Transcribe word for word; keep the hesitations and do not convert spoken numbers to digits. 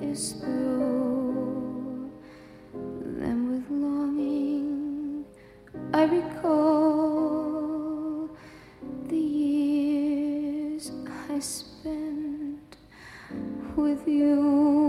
is through. Then with longing I recall the years I spent with you.